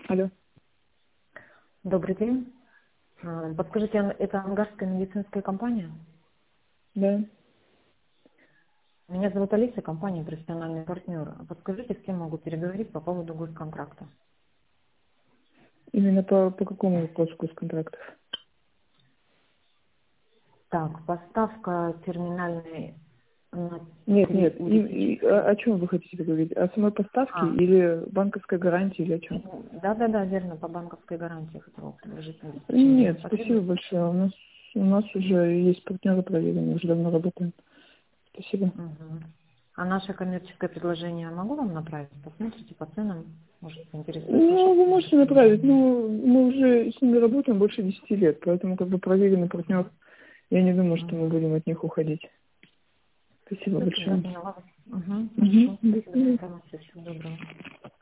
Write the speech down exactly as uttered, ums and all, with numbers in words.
Алло. Добрый день. А, Подскажите, ан- это ангарская медицинская компания? Да. Меня зовут Алиса, компания «Профессиональный партнер». Подскажите, с кем могу переговорить по поводу госконтракта? Именно по, по какому вопросу госконтрактов? Так, поставка терминальной на Нет, три нет. И, и, урических. о, о чем вы хотите поговорить? О самой поставке А, или банковской гарантии или о чем? да-да-да, верно, по банковской гарантии хотела предложить обеспечение. Нет, спасибо Потребует? большое. У нас у нас уже есть партнеры проверенные, уже давно работаем. Спасибо. Мгм. А наше коммерческое предложение могу вам направить? Посмотрите по ценам, может, заинтересует ваше Ну, вы можете направить. предложение. Ну, мы уже с ними работаем больше десяти лет, поэтому как бы проверенный партнер. Я не думаю, что мы Мгм. будем от них уходить. Спасибо Все, я большое. поняла вас. Угу, Угу. хорошо, До спасибо за свидания. информацию. Всего доброго.